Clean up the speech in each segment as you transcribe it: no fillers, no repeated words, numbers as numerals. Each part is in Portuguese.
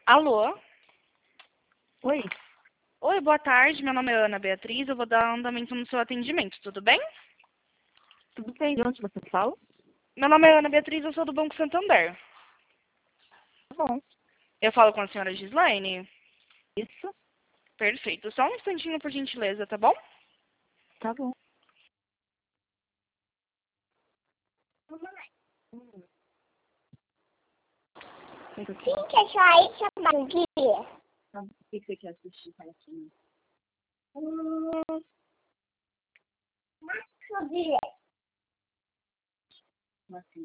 Alô? Oi, Oi, boa tarde. Meu nome é Ana Beatriz. Eu vou dar andamento no seu atendimento, tudo bem? tudo bem? De onde você fala? Meu nome é Ana Beatriz, eu sou do Banco Santander. Tá bom. Eu falo com a senhora Gislaine? Isso, Perfeito. Só um instantinho, por gentileza, tá bom? tá bom. Quem quer sair chamar dia? O que você quer assistir, Ratinho? Macho direito. Assim.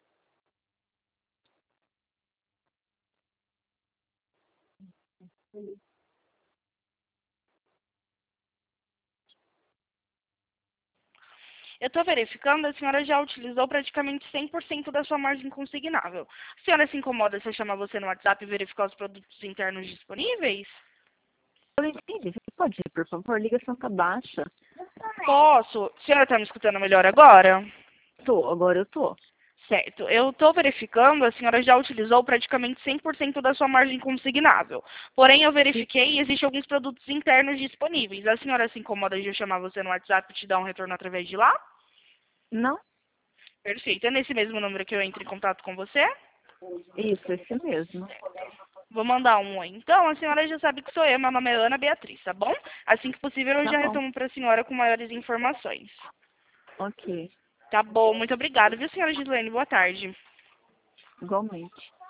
Eu estou verificando, a senhora já utilizou praticamente 100% da sua margem consignável. A senhora se incomoda se eu chamar você no WhatsApp e verificar os produtos internos disponíveis? Eu não entendi. Você pode ir, por favor? Ligação tá baixa. Posso. A senhora está me escutando melhor agora? Agora eu tô. Certo. Eu estou verificando, a senhora já utilizou praticamente 100% da sua margem consignável. Porém, eu verifiquei e existem alguns produtos internos disponíveis. A senhora se incomoda de eu chamar você no WhatsApp e te dar um retorno através de lá? Não? Perfeito. É nesse mesmo número que eu entro em contato com você? Isso, esse mesmo. Vou mandar um oi. Então, a senhora já sabe que sou eu, meu nome é Ana Beatriz, tá bom? Assim que possível, eu Tá já bom. retomo para a senhora com maiores informações. Ok. Tá bom, muito obrigada, viu, senhora Gislaine? Boa tarde. Igualmente.